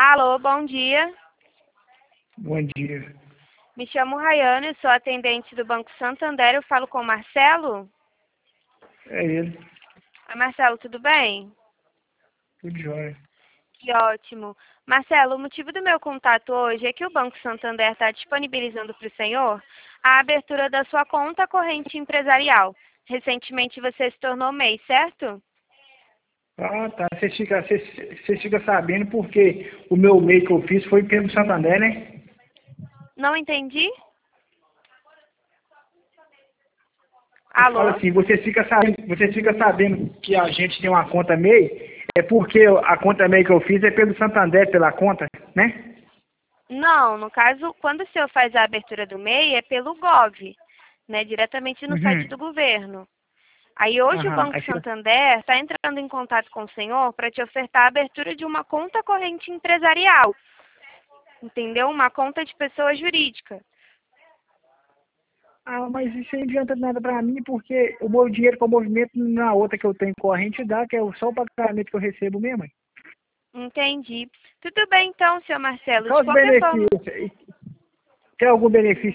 Alô, bom dia. Bom dia. Me chamo Rayane, sou atendente do Banco Santander. Eu falo com o Marcelo. É ele. Oi, Marcelo, tudo bem? Tudo jóia. Que ótimo. Marcelo, o motivo do meu contato hoje é que o Banco Santander está disponibilizando para o senhor a abertura da sua conta corrente empresarial. Recentemente você se tornou MEI, certo? Ah, tá. Você fica sabendo porque o meu MEI que eu fiz foi pelo Santander, né? Não entendi? Eu falo Alô? assim, você fica sabendo que a gente tem uma conta MEI, é porque a conta MEI que eu fiz é pelo Santander, pela conta, né? Não, no caso, quando o senhor faz a abertura do MEI é pelo GOV, né, diretamente no site Uhum. do governo. Aí hoje o Aham. Banco Santander está entrando em contato com o senhor para te ofertar a abertura de uma conta corrente empresarial, entendeu? Uma conta de pessoa jurídica. Ah, mas isso aí não adianta nada pra mim, porque o meu dinheiro com o movimento na outra que eu tenho corrente dá, que é só o pagamento que eu recebo mesmo. Entendi. Tudo bem então, senhor Marcelo. Qual De os qualquer forma, benefícios? Tem algum benefício